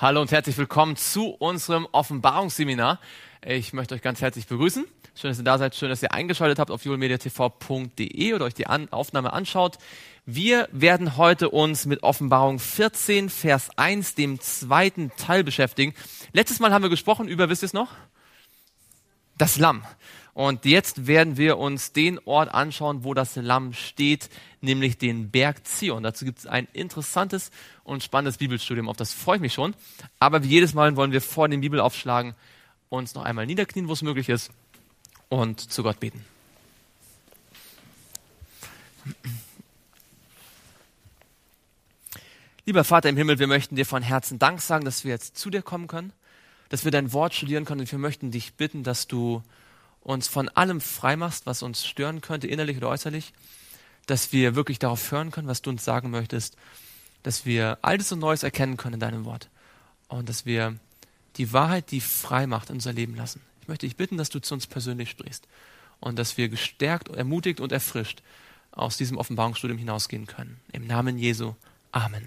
Hallo und herzlich willkommen zu unserem Offenbarungsseminar. Ich möchte euch ganz herzlich begrüßen. Schön, dass ihr da seid. Schön, dass ihr eingeschaltet habt auf julmediatv.de oder euch die Aufnahme anschaut. Wir werden heute uns mit Offenbarung 14, Vers 1, dem zweiten Teil beschäftigen. Letztes Mal haben wir gesprochen über, wisst ihr es noch? Das Lamm. Und jetzt werden wir uns den Ort anschauen, wo das Lamm steht, nämlich den Berg Zion. Dazu gibt es ein interessantes und spannendes Bibelstudium, auf das freue ich mich schon. Aber wie jedes Mal wollen wir vor dem Bibelaufschlagen uns noch einmal niederknien, wo es möglich ist, und zu Gott beten. Lieber Vater im Himmel, wir möchten dir von Herzen Dank sagen, dass wir jetzt zu dir kommen können, dass wir dein Wort studieren können, und wir möchten dich bitten, dass du uns von allem frei machst, was uns stören könnte, innerlich oder äußerlich, dass wir wirklich darauf hören können, was du uns sagen möchtest, dass wir Altes und Neues erkennen können in deinem Wort und dass wir die Wahrheit, die frei macht, in unser Leben lassen. Ich möchte dich bitten, dass du zu uns persönlich sprichst und dass wir gestärkt, ermutigt und erfrischt aus diesem Offenbarungsstudium hinausgehen können. Im Namen Jesu. Amen.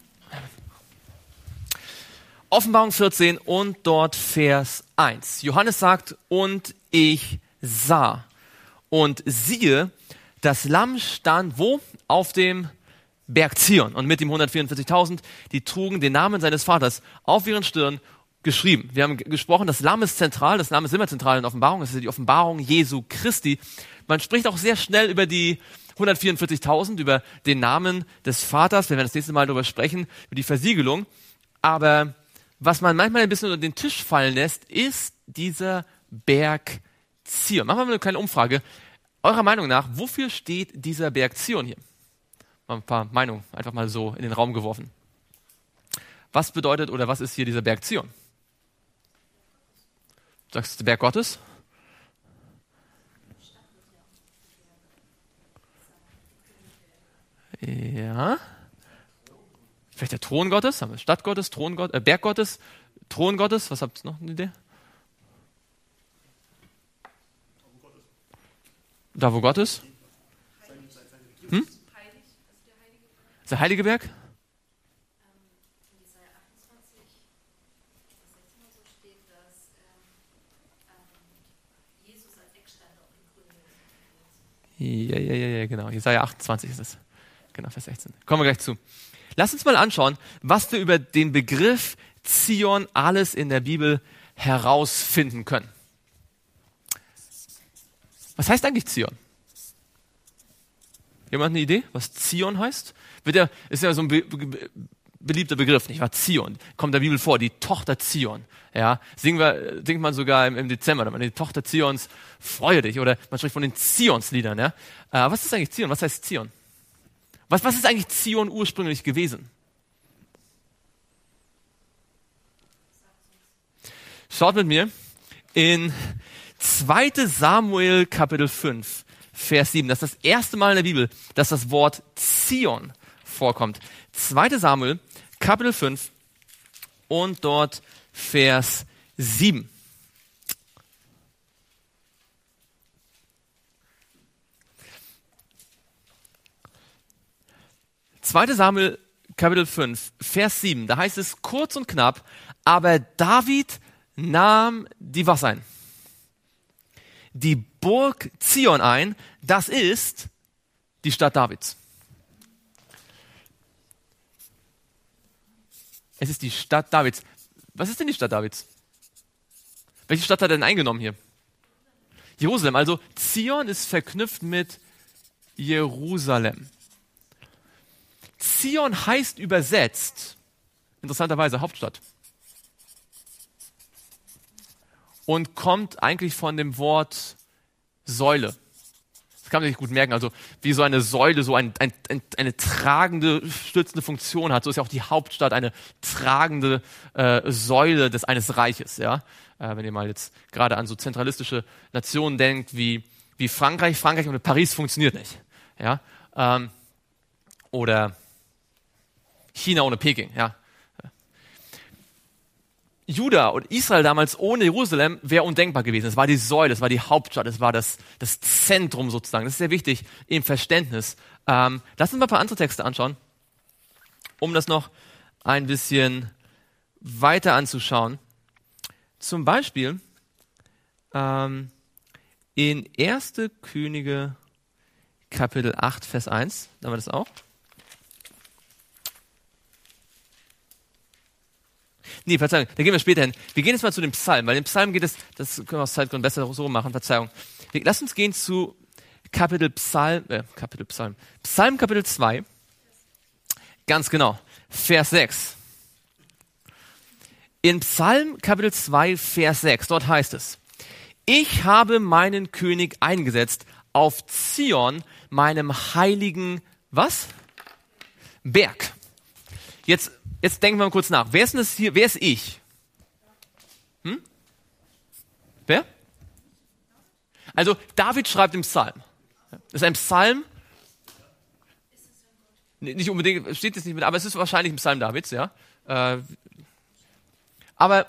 Offenbarung 14 und dort Vers 1. Johannes sagt, und ich sah und siehe, das Lamm stand wo? Auf dem Berg Zion und mit ihm 144.000, die trugen den Namen seines Vaters auf ihren Stirn geschrieben. Wir haben gesprochen, das Lamm ist zentral, das Lamm ist immer zentral in Offenbarung, das ist die Offenbarung Jesu Christi. Man spricht auch sehr schnell über die 144.000, über den Namen des Vaters, wenn wir das nächste Mal darüber sprechen, über die Versiegelung. Aber was man manchmal ein bisschen unter den Tisch fallen lässt, ist dieser Berg Zion. Machen wir mal eine kleine Umfrage. Eurer Meinung nach, wofür steht dieser Berg Zion hier? Mal ein paar Meinungen einfach mal so in den Raum geworfen. Was bedeutet oder was ist hier dieser Berg Zion? Sagst du der Berg Gottes? Ja. Vielleicht der Thron Gottes? Haben wir Stadt Gottes, Berg Gottes, Thron Gottes? Was habt ihr noch eine Idee? Da wo Gott ist? Hm? Ist der heilige Berg? Ja, genau. Jesaja 28 ist es. Genau, Vers 16. Kommen wir gleich zu. Lass uns mal anschauen, was wir über den Begriff Zion alles in der Bibel herausfinden können. Was heißt eigentlich Zion? Jemand eine Idee, was Zion heißt? Ist ja so ein beliebter Begriff, nicht wahr? Zion. Kommt der Bibel vor, die Tochter Zion. Ja, singt man sogar im Dezember, die Tochter Zions, freue dich. Oder man spricht von den Zionsliedern. Ja? Was ist eigentlich Zion? Was heißt Zion? Was ist eigentlich Zion ursprünglich gewesen? Schaut mit mir in 2. Samuel Kapitel 5, Vers 7. Das ist das erste Mal in der Bibel, dass das Wort Zion vorkommt. 2. Samuel Kapitel 5 und dort Vers 7. Zweite Samuel Kapitel 5, Vers 7, da heißt es kurz und knapp, aber David nahm die was ein? Die Burg Zion ein, das ist die Stadt Davids. Es ist die Stadt Davids. Was ist denn die Stadt Davids? Welche Stadt hat er denn eingenommen hier? Jerusalem. Also Zion ist verknüpft mit Jerusalem. Zion heißt übersetzt, interessanterweise, Hauptstadt. Und kommt eigentlich von dem Wort Säule. Das kann man sich gut merken. Also wie so eine Säule so eine tragende, stützende Funktion hat, so ist ja auch die Hauptstadt eine tragende Säule eines Reiches. Ja? Wenn ihr mal jetzt gerade an so zentralistische Nationen denkt wie Frankreich. Frankreich ohne Paris funktioniert nicht. Ja? Oder China ohne Peking. Ja? Juda und Israel damals ohne Jerusalem wäre undenkbar gewesen. Es war die Säule, es war die Hauptstadt, es war das Zentrum sozusagen. Das ist sehr wichtig im Verständnis. Lass uns mal ein paar andere Texte anschauen, um das noch ein bisschen weiter anzuschauen. Zum Beispiel in 1. Könige Kapitel 8, Vers 1. Da haben wir das auch. Nee, Verzeihung, da gehen wir später hin. Wir gehen jetzt mal zu dem Psalm, weil im Psalm geht es, das können wir aus Zeitgründen besser so machen, Verzeihung. Lass uns gehen zu Psalm Kapitel 2. Ganz genau, Vers 6. In Psalm Kapitel 2, Vers 6, dort heißt es: Ich habe meinen König eingesetzt auf Zion, meinem heiligen, was? Berg. Jetzt denken wir mal kurz nach. Wer ist denn das hier? Wer ist ich? Wer? Also David schreibt im Psalm. Das ist ein Psalm. Nicht unbedingt, steht jetzt nicht mit, aber es ist wahrscheinlich ein Psalm Davids, ja. Aber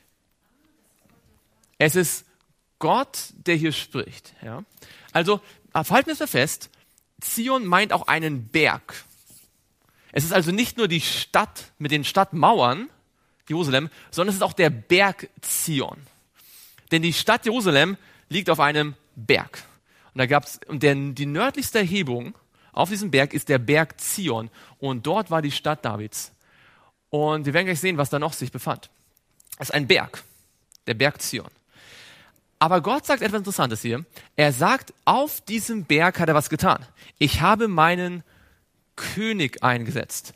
es ist Gott, der hier spricht. Ja? Also halten wir es mal fest, Zion meint auch einen Berg. Es ist also nicht nur die Stadt mit den Stadtmauern, Jerusalem, sondern es ist auch der Berg Zion. Denn die Stadt Jerusalem liegt auf einem Berg. Und da gab's, die nördlichste Erhebung auf diesem Berg ist der Berg Zion. Und dort war die Stadt Davids. Und wir werden gleich sehen, was da noch sich befand. Es ist ein Berg, der Berg Zion. Aber Gott sagt etwas Interessantes hier. Er sagt, auf diesem Berg hat er was getan. Ich habe meinen König eingesetzt.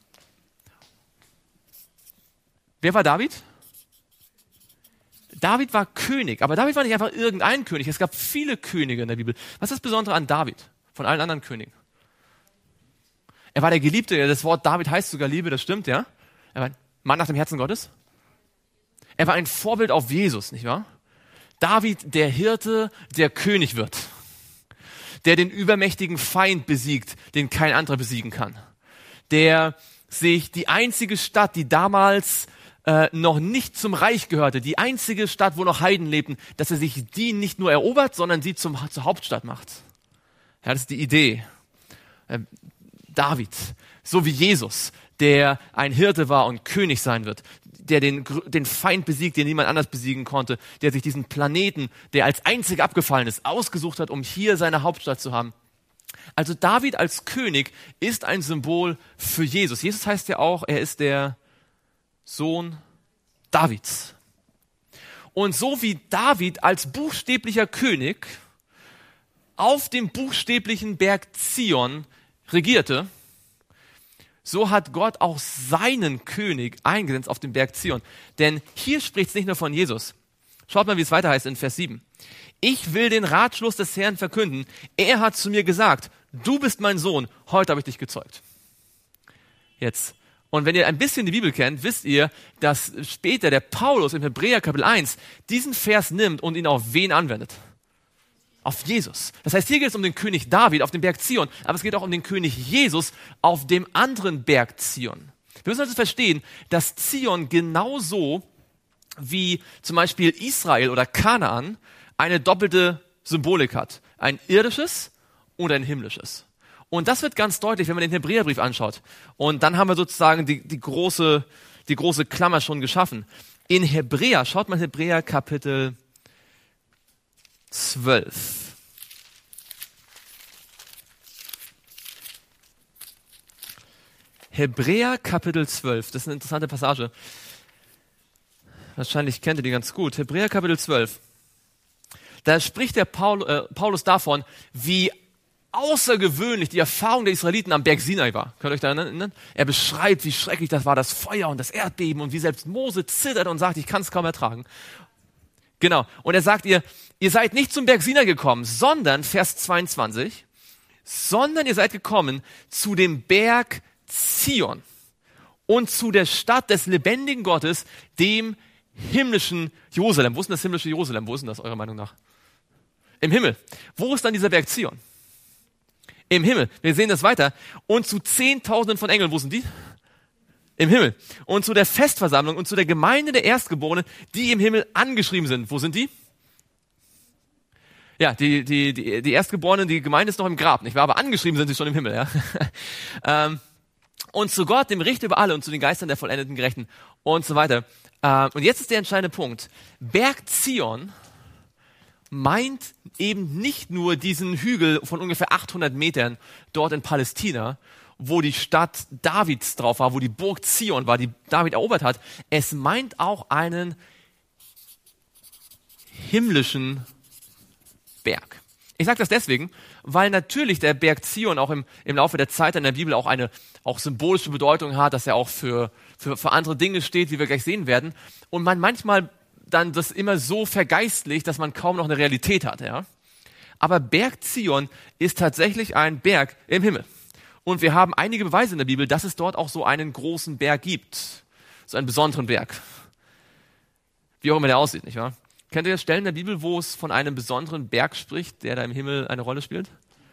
Wer war David? David war König, aber David war nicht einfach irgendein König. Es gab viele Könige in der Bibel. Was ist das Besondere an David von allen anderen Königen? Er war der Geliebte. Das Wort David heißt sogar Liebe, das stimmt, ja? Er war ein Mann nach dem Herzen Gottes. Er war ein Vorbild auf Jesus, nicht wahr? David, der Hirte, der König wird, der den übermächtigen Feind besiegt, den kein anderer besiegen kann, der sich die einzige Stadt, die damals noch nicht zum Reich gehörte, die einzige Stadt, wo noch Heiden lebten, dass er sich die nicht nur erobert, sondern sie zur Hauptstadt macht. Ja, das ist die Idee. David, so wie Jesus, der ein Hirte war und König sein wird, der den Feind besiegt, den niemand anders besiegen konnte, der sich diesen Planeten, der als einziger abgefallen ist, ausgesucht hat, um hier seine Hauptstadt zu haben. Also David als König ist ein Symbol für Jesus. Jesus heißt ja auch, er ist der Sohn Davids. Und so wie David als buchstäblicher König auf dem buchstäblichen Berg Zion regierte, so hat Gott auch seinen König eingesetzt auf dem Berg Zion. Denn hier spricht es nicht nur von Jesus. Schaut mal, wie es weiter heißt in Vers 7. Ich will den Ratschluss des Herrn verkünden. Er hat zu mir gesagt, du bist mein Sohn, heute habe ich dich gezeugt. Jetzt. Und wenn ihr ein bisschen die Bibel kennt, wisst ihr, dass später der Paulus im Hebräer Kapitel 1 diesen Vers nimmt und ihn auf wen anwendet? Auf Jesus. Das heißt, hier geht es um den König David auf dem Berg Zion, aber es geht auch um den König Jesus auf dem anderen Berg Zion. Wir müssen also verstehen, dass Zion genauso wie zum Beispiel Israel oder Kanaan eine doppelte Symbolik hat. Ein irdisches und ein himmlisches. Und das wird ganz deutlich, wenn man den Hebräerbrief anschaut. Und dann haben wir sozusagen die große Klammer schon geschaffen. In Hebräer, schaut mal Hebräer Kapitel 12. Hebräer Kapitel 12, das ist eine interessante Passage. Wahrscheinlich kennt ihr die ganz gut. Hebräer Kapitel 12. Da spricht der Paulus davon, wie außergewöhnlich die Erfahrung der Israeliten am Berg Sinai war. Könnt ihr euch daran erinnern? Er beschreibt, wie schrecklich das war, das Feuer und das Erdbeben und wie selbst Mose zittert und sagt, ich kann es kaum ertragen. Genau. Und er sagt ihr seid nicht zum Berg Sinai gekommen, sondern, Vers 22, sondern ihr seid gekommen zu dem Berg Zion und zu der Stadt des lebendigen Gottes, dem himmlischen Jerusalem. Wo ist denn das himmlische Jerusalem? Wo ist denn das eurer Meinung nach? Im Himmel. Wo ist dann dieser Berg Zion? Im Himmel. Wir sehen das weiter. Und zu Zehntausenden von Engeln, wo sind die? Im Himmel. Und zu der Festversammlung und zu der Gemeinde der Erstgeborenen, die im Himmel angeschrieben sind. Wo sind die? Ja, die Erstgeborenen, die Gemeinde ist noch im Grab, nicht wahr? Aber angeschrieben sind sie schon im Himmel, ja. und zu Gott, dem Richter über alle und zu den Geistern der vollendeten Gerechten und so weiter. Und jetzt ist der entscheidende Punkt. Berg Zion meint eben nicht nur diesen Hügel von ungefähr 800 Metern dort in Palästina, wo die Stadt Davids drauf war, wo die Burg Zion war, die David erobert hat. Es meint auch einen himmlischen Berg. Ich sage das deswegen, weil natürlich der Berg Zion auch im Laufe der Zeit in der Bibel auch eine auch symbolische Bedeutung hat, dass er auch für andere Dinge steht, wie wir gleich sehen werden. Und man manchmal dann das immer so vergeistlicht, dass man kaum noch eine Realität hat. Ja? Aber Berg Zion ist tatsächlich ein Berg im Himmel. Und wir haben einige Beweise in der Bibel, dass es dort auch so einen großen Berg gibt. So einen besonderen Berg. Wie auch immer der aussieht, nicht wahr? Kennt ihr Stellen in der Bibel, wo es von einem besonderen Berg spricht, der da im Himmel eine Rolle spielt?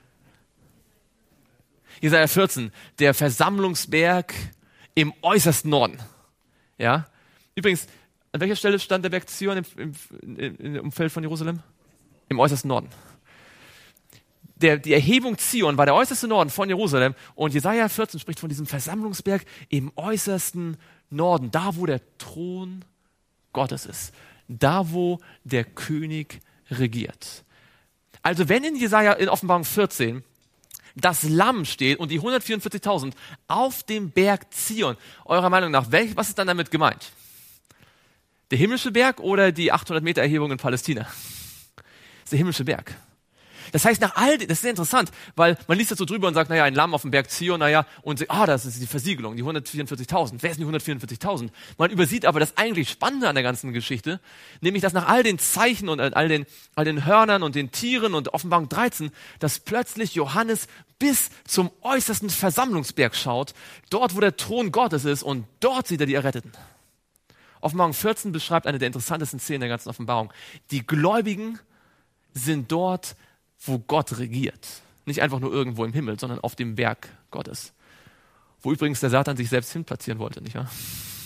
Jesaja 14, der Versammlungsberg im äußersten Norden. Ja? Übrigens, an welcher Stelle stand der Berg Zion im Umfeld von Jerusalem? Im äußersten Norden. Die Erhebung Zion war der äußerste Norden von Jerusalem und Jesaja 14 spricht von diesem Versammlungsberg im äußersten Norden, da wo der Thron Gottes ist. Da, wo der König regiert. Also wenn in Jesaja, in Offenbarung 14, das Lamm steht und die 144.000 auf dem Berg Zion, eurer Meinung nach, was ist dann damit gemeint? Der himmlische Berg oder die 800 Meter Erhebung in Palästina? Das ist der himmlische Berg. Das heißt, das ist sehr interessant, weil man liest das so drüber und sagt, ein Lamm auf dem Berg Zion, und das ist die Versiegelung, die 144.000. Wer sind die 144.000? Man übersieht aber das eigentlich Spannende an der ganzen Geschichte, nämlich, dass nach all den Zeichen und all den Hörnern und den Tieren und Offenbarung 13, dass plötzlich Johannes bis zum äußersten Versammlungsberg schaut, dort, wo der Thron Gottes ist, und dort sieht er die Erretteten. Offenbarung 14 beschreibt eine der interessantesten Szenen der ganzen Offenbarung. Die Gläubigen sind dort, wo Gott regiert. Nicht einfach nur irgendwo im Himmel, sondern auf dem Berg Gottes. Wo übrigens der Satan sich selbst hinplatzieren wollte, nicht wahr?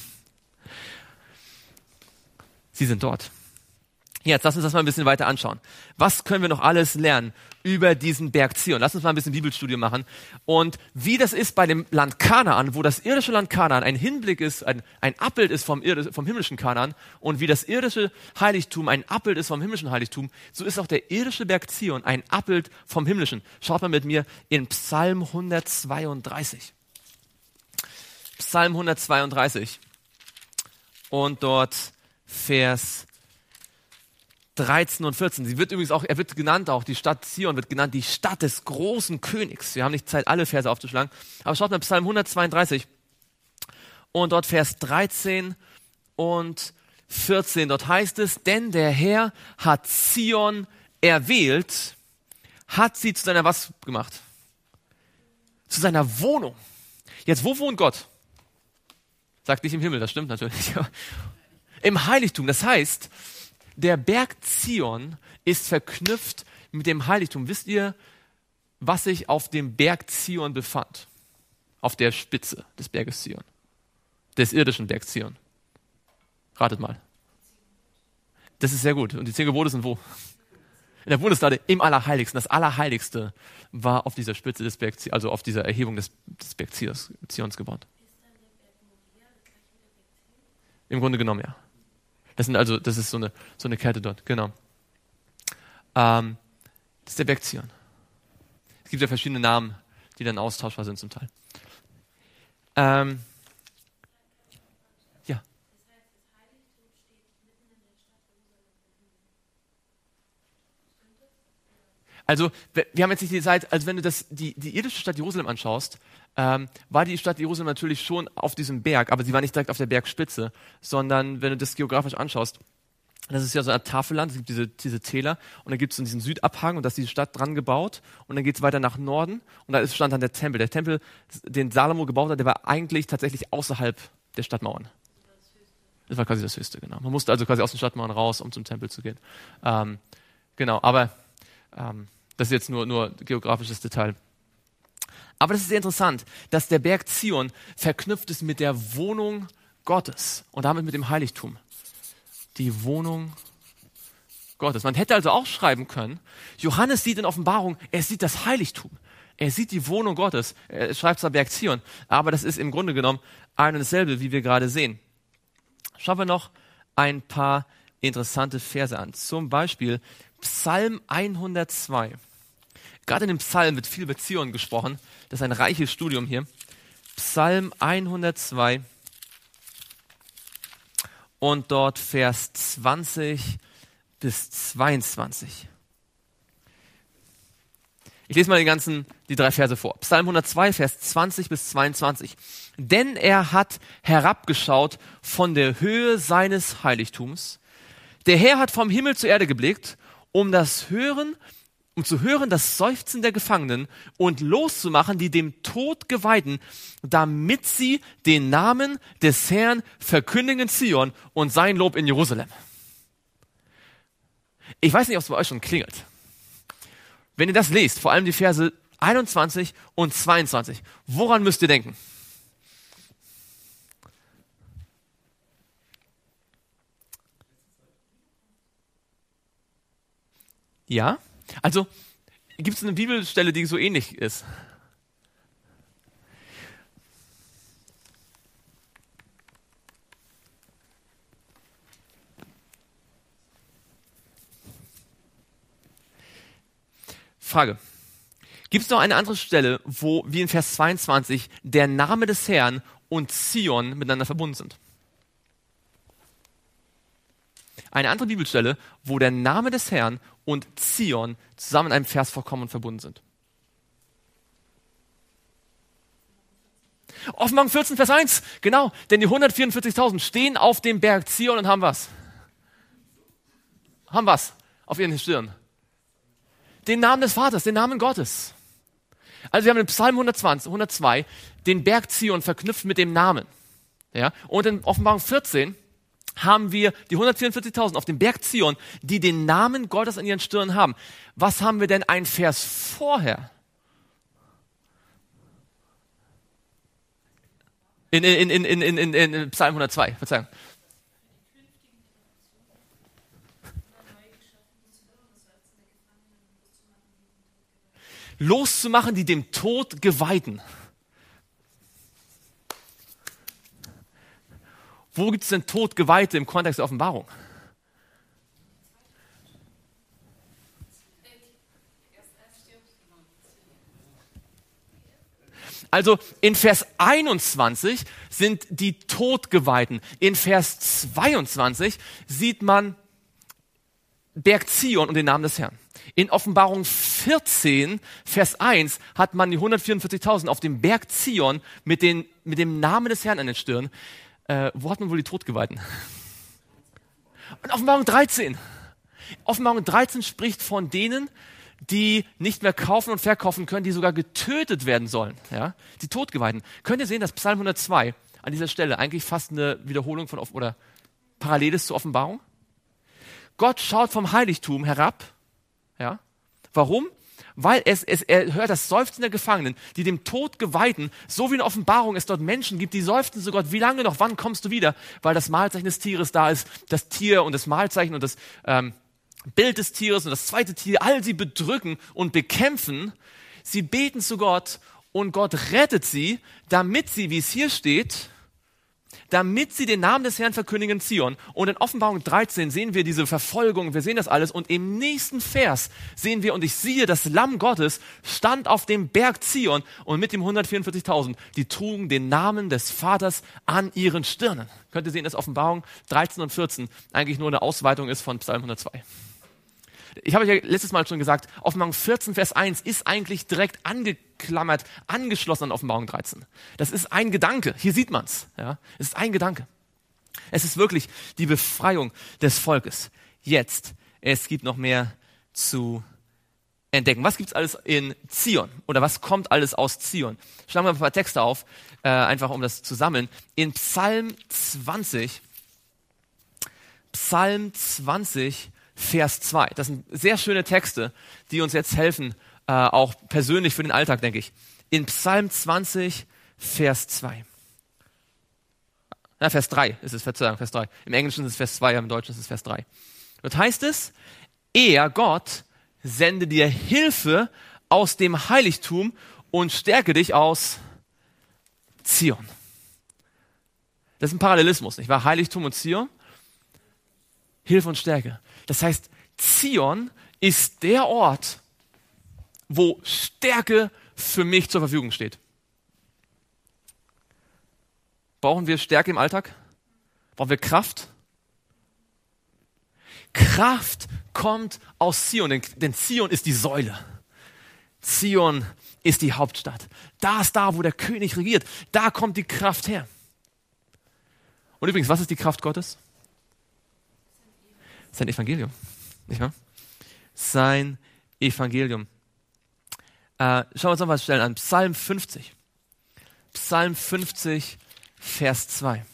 Sie sind dort. Jetzt lass uns das mal ein bisschen weiter anschauen. Was können wir noch alles lernen über diesen Berg Zion? Lass uns mal ein bisschen Bibelstudium machen. Und wie das ist bei dem Land Kanaan, wo das irdische Land Kanaan ein Hinblick ist, ein Abbild ist vom himmlischen Kanaan, und wie das irdische Heiligtum ein Abbild ist vom himmlischen Heiligtum, so ist auch der irdische Berg Zion ein Abbild vom himmlischen. Schaut mal mit mir in Psalm 132. Psalm 132. Und dort Vers 13 und 14. Er wird genannt auch, die Stadt Zion wird genannt, die Stadt des großen Königs. Wir haben nicht Zeit, alle Verse aufzuschlagen. Aber schaut mal Psalm 132 und dort Vers 13 und 14. Dort heißt es, denn der Herr hat Zion erwählt, hat sie zu seiner was gemacht? Zu seiner Wohnung. Jetzt, wo wohnt Gott? Sagt nicht im Himmel, das stimmt natürlich. Im Heiligtum, das heißt, der Berg Zion ist verknüpft mit dem Heiligtum. Wisst ihr, was sich auf dem Berg Zion befand? Auf der Spitze des Berges Zion. Des irdischen Bergs Zion. Ratet mal. Das ist sehr gut. Und die 10 Gebote sind wo? In der Bundeslade, im Allerheiligsten. Das Allerheiligste war auf dieser Spitze des Bergs, also auf dieser Erhebung des Bergs Zions gebaut. Im Grunde genommen, ja. Das ist so eine Kette dort, genau. Das ist der Berg Zion. Es gibt ja verschiedene Namen, die dann austauschbar sind zum Teil. Ja. Also, wir haben jetzt nicht die Zeit, also wenn du die irdische Stadt Jerusalem anschaust, war die Stadt Jerusalem natürlich schon auf diesem Berg, aber sie war nicht direkt auf der Bergspitze, sondern wenn du das geografisch anschaust, das ist ja so ein Tafelland, es gibt diese Täler und dann gibt es diesen Südabhang und da ist die Stadt dran gebaut und dann geht es weiter nach Norden und da stand dann der Tempel. Der Tempel, den Salomo gebaut hat, der war eigentlich tatsächlich außerhalb der Stadtmauern. Das war quasi das Höchste, genau. Man musste also quasi aus den Stadtmauern raus, um zum Tempel zu gehen. Genau, aber das ist jetzt nur geografisches Detail. Aber das ist sehr interessant, dass der Berg Zion verknüpft ist mit der Wohnung Gottes und damit mit dem Heiligtum. Die Wohnung Gottes. Man hätte also auch schreiben können, Johannes sieht in Offenbarung, er sieht das Heiligtum. Er sieht die Wohnung Gottes. Er schreibt zwar Berg Zion, aber das ist im Grunde genommen ein und dasselbe, wie wir gerade sehen. Schauen wir noch ein paar interessante Verse an. Zum Beispiel Psalm 102. Gerade in dem Psalm wird viel über Zion gesprochen. Das ist ein reiches Studium hier. Psalm 102 und dort Vers 20 bis 22. Ich lese mal die 3 Verse vor. Psalm 102, Vers 20 bis 22. Denn er hat herabgeschaut von der Höhe seines Heiligtums. Der Herr hat vom Himmel zur Erde geblickt, um zu hören das Seufzen der Gefangenen und loszumachen, die dem Tod geweihten, damit sie den Namen des Herrn verkündigen in Zion und sein Lob in Jerusalem. Ich weiß nicht, ob es bei euch schon klingelt. Wenn ihr das lest, vor allem die Verse 21 und 22, woran müsst ihr denken? Ja? Also, gibt es eine Bibelstelle, die so ähnlich ist? Frage. Gibt es noch eine andere Stelle, wo, wie in Vers 22, der Name des Herrn und Zion miteinander verbunden sind? Eine andere Bibelstelle, wo der Name des Herrn und Zion zusammen in einem Vers vorkommen und verbunden sind. Offenbarung 14, Vers 1, genau, denn die 144.000 stehen auf dem Berg Zion und haben was? Haben was auf ihren Stirn? Den Namen des Vaters, den Namen Gottes. Also wir haben in Psalm 102 den Berg Zion verknüpft mit dem Namen. Ja? Und in Offenbarung 14 haben wir die 144.000 auf dem Berg Zion, die den Namen Gottes an ihren Stirnen haben. Was haben wir denn ein Vers vorher? In Psalm 102, Verzeihung. Loszumachen, die dem Tod geweihten. Wo gibt es denn Todgeweihte im Kontext der Offenbarung? Also in Vers 21 sind die Todgeweihten. In Vers 22 sieht man Berg Zion und den Namen des Herrn. In Offenbarung 14, Vers 1, hat man die 144.000 auf dem Berg Zion mit dem Namen des Herrn an den Stirn. Wo hat man wohl die Todgeweihten? Und Offenbarung 13. Offenbarung 13 spricht von denen, die nicht mehr kaufen und verkaufen können, die sogar getötet werden sollen. Ja? Die Todgeweihten. Könnt ihr sehen, dass Psalm 102 an dieser Stelle eigentlich fast eine Wiederholung von oder parallel ist zur Offenbarung? Gott schaut vom Heiligtum herab. Ja? Warum? Weil er hört das Seufzen der Gefangenen, die dem Tod geweihten, so wie in Offenbarung es dort Menschen gibt, die seufzen zu Gott, wie lange noch, wann kommst du wieder? Weil das Mahlzeichen des Tieres da ist, das Tier und das Mahlzeichen und das Bild des Tieres und das zweite Tier, all sie bedrücken und bekämpfen. Sie beten zu Gott und Gott rettet sie, damit sie, wie es hier steht, damit sie den Namen des Herrn verkündigen in Zion. Und in Offenbarung 13 sehen wir diese Verfolgung, wir sehen das alles. Und im nächsten Vers sehen wir, und ich siehe, das Lamm Gottes stand auf dem Berg Zion und mit dem 144.000, die trugen den Namen des Vaters an ihren Stirnen. Könnt ihr sehen, dass Offenbarung 13 und 14 eigentlich nur eine Ausweitung ist von Psalm 102. Ich habe euch ja letztes Mal schon gesagt, Offenbarung 14, Vers 1 ist eigentlich direkt angeklammert, angeschlossen an Offenbarung 13. Das ist ein Gedanke. Hier sieht man's. Ja? Es ist ein Gedanke. Es ist wirklich die Befreiung des Volkes. Jetzt, es gibt noch mehr zu entdecken. Was gibt's alles in Zion? Oder was kommt alles aus Zion? Schlagen wir ein paar Texte auf, einfach um das zu sammeln. In Psalm 20, Vers 2. Das sind sehr schöne Texte, die uns jetzt helfen, auch persönlich für den Alltag, denke ich. In Psalm 20, Vers 2. Vers 3 ist es, Verzeihung, Vers 3. Im Englischen ist es Vers 2, im Deutschen ist es Vers 3. Dort heißt es, er, Gott, sende dir Hilfe aus dem Heiligtum und stärke dich aus Zion. Das ist ein Parallelismus, nicht wahr? Heiligtum und Zion, Hilfe und Stärke. Das heißt, Zion ist der Ort, wo Stärke für mich zur Verfügung steht. Brauchen wir Stärke im Alltag? Brauchen wir Kraft? Kraft kommt aus Zion, denn Zion ist die Säule. Zion ist die Hauptstadt. Da ist da, wo der König regiert. Da kommt die Kraft her. Und übrigens, was ist die Kraft Gottes? Sein Evangelium. Nicht wahr? Sein Evangelium. Schauen wir uns noch mal schnell an. Psalm 50. Psalm 50, Vers 2.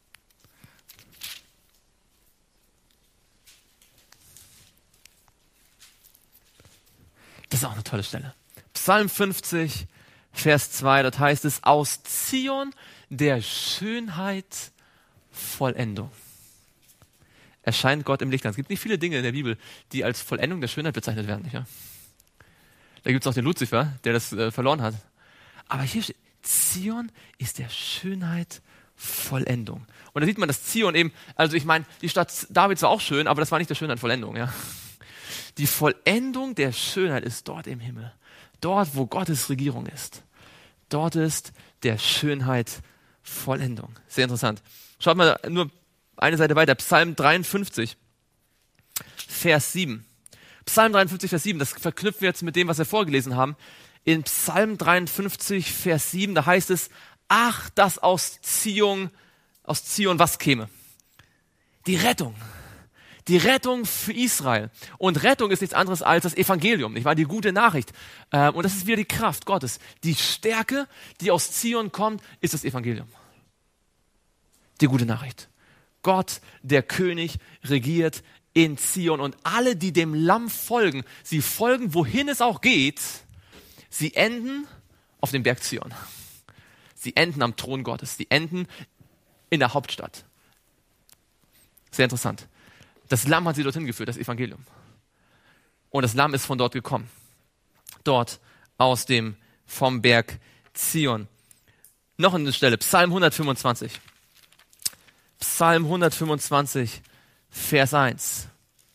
Das ist auch eine tolle Stelle. Psalm 50, Vers 2, dort heißt es, aus Zion der Schönheit Vollendung. Erscheint Gott im Lichtglanz. Es gibt nicht viele Dinge in der Bibel, die als Vollendung der Schönheit bezeichnet werden. Nicht, ja? Da gibt es auch den Luzifer, der das verloren hat. Aber hier steht, Zion ist der Schönheit Vollendung. Und da sieht man, dass Zion eben, also ich meine, die Stadt Davids war auch schön, aber das war nicht der Schönheit Vollendung. Ja? Die Vollendung der Schönheit ist dort im Himmel. Dort, wo Gottes Regierung ist. Dort ist der Schönheit Vollendung. Sehr interessant. Schaut mal nur eine Seite weiter. Psalm 53, Vers 7. Psalm 53, Vers 7, das verknüpfen wir jetzt mit dem, was wir vorgelesen haben. In Psalm 53, Vers 7, da heißt es, ach, dass aus Zion was käme? Die Rettung. Die Rettung für Israel. Und Rettung ist nichts anderes als das Evangelium, nicht wahr? Die gute Nachricht. Und das ist wieder die Kraft Gottes. Die Stärke, die aus Zion kommt, ist das Evangelium. Die gute Nachricht. Gott, der König, regiert in Zion. Und alle, die dem Lamm folgen, sie folgen, wohin es auch geht, sie enden auf dem Berg Zion. Sie enden am Thron Gottes. Sie enden in der Hauptstadt. Sehr interessant. Das Lamm hat sie dorthin geführt, das Evangelium. Und das Lamm ist von dort gekommen. Dort vom Berg Zion. Noch eine Stelle, Psalm 125. Psalm 125, Vers 1.